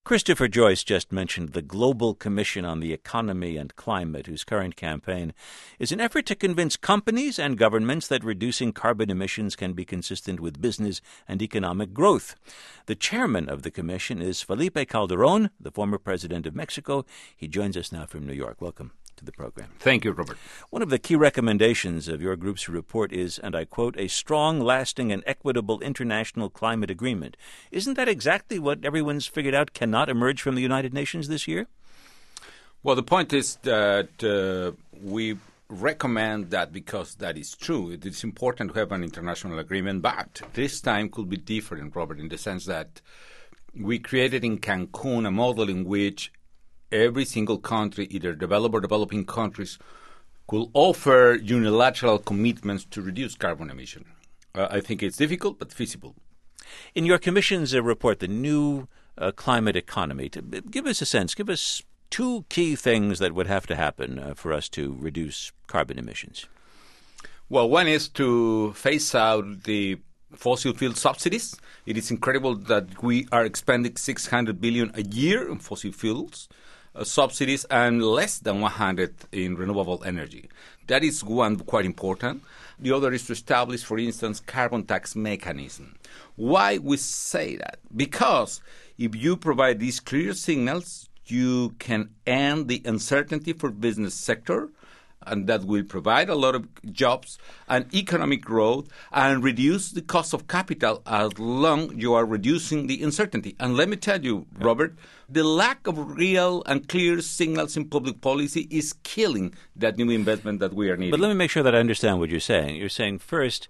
Christopher Joyce just mentioned the Global Commission on the Economy and Climate, whose current campaign is an effort to convince companies and governments that reducing carbon emissions can be consistent with business and economic growth. The chairman of the commission is Felipe Calderón, the former president of Mexico. He joins us now from New York. Welcome to the program. Thank you, Robert. One of the key recommendations of your group's report is, and I quote, a strong, lasting, and equitable international climate agreement. Isn't that exactly what everyone's figured out cannot emerge from the United Nations this year? Well, the point is that we recommend that because that is true. It is important to have an international agreement, but this time could be different, Robert, in the sense that we created in Cancun a model in which every single country, either developed or developing countries, could offer unilateral commitments to reduce carbon emission. I think it's difficult but feasible. In your Commission's report, the new climate economy, give us a sense, give us two key things that would have to happen for us to reduce carbon emissions. Well, one is to phase out the fossil fuel subsidies. It is incredible that we are expending $600 billion a year in fossil fuels subsidies and less than 100 in renewable energy. That is one quite important. The other is to establish, for instance, carbon tax mechanism. Why we say that? Because if you provide these clear signals, you can end the uncertainty for business sector, and that will provide a lot of jobs and economic growth and reduce the cost of capital as long you are reducing the uncertainty. And let me tell you, Robert, the lack of real and clear signals in public policy is killing that new investment that we are needing. But let me make sure that I understand what you're saying. You're saying first,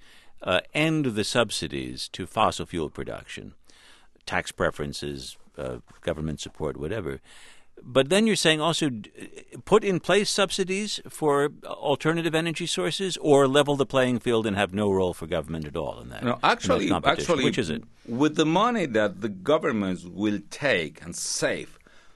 end the subsidies to fossil fuel production, tax preferences, government support, whatever. But then you're saying also put in place subsidies for alternative energy sources or level the playing field and have no role for government at all in that? No, actually, which is it? With the money that the governments will take and save,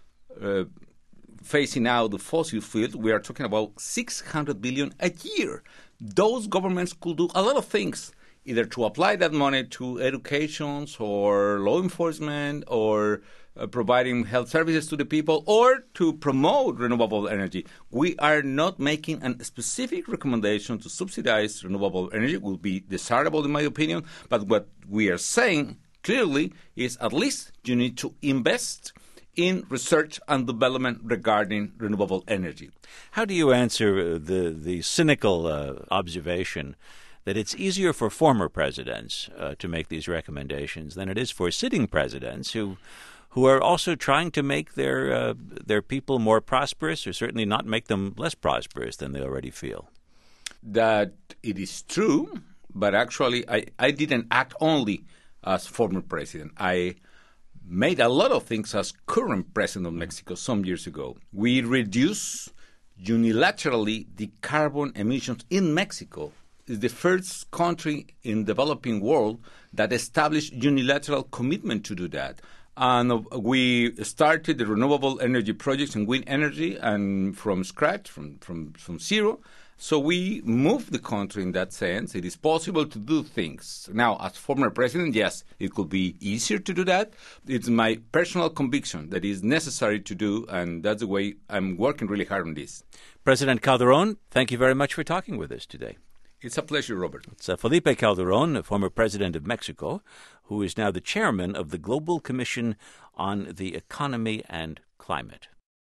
phasing out the fossil fuels, we are talking about $600 billion a year. Those governments could do a lot of things, either to apply that money to educations or law enforcement or providing health services to the people or to promote renewable energy. We are not making a specific recommendation to subsidize renewable energy. It will be desirable in my opinion, but what we are saying clearly is at least you need to invest in research and development regarding renewable energy. How do you answer the cynical observation that it's easier for former presidents to make these recommendations than it is for sitting presidents who are also trying to make their people more prosperous, or certainly not make them less prosperous than they already feel? That it is true, but actually I didn't act only as former president. I made a lot of things as current president of Mexico some years ago. We reduced unilaterally the carbon emissions in Mexico. It's the first country in the developing world that established unilateral commitment to do that. And we started the renewable energy projects in wind energy and from scratch, from zero. So we moved the country in that sense. It is possible to do things. Now, as former president, yes, it could be easier to do that. It's my personal conviction that it is necessary to do, and that's the way I'm working really hard on this. President Calderón, thank you very much for talking with us today. It's a pleasure, Robert. It's Felipe Calderón, former president of Mexico, who is now the chairman of the Global Commission on the Economy and Climate.